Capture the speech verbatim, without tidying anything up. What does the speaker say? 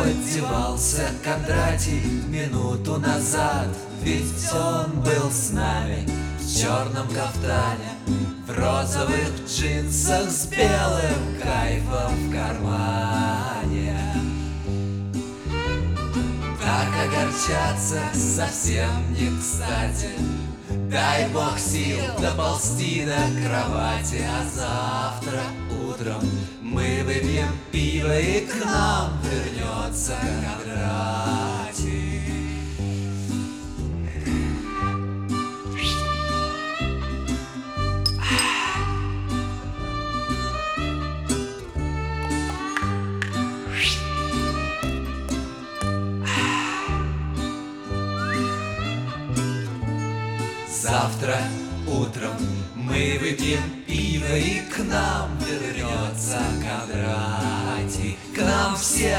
поддевался Кондратий минуту назад? Ведь он был с нами в черном кафтане, в розовых джинсах с белым кайфом в кармане. Так огорчаться совсем не кстати. Дай бог сил доползти до кровати, а завтра утром мы выпьем пиво, и к нам вернется Кондратий. Завтра утром мы выпьем пиво, и к нам вернется Кондратий. К нам все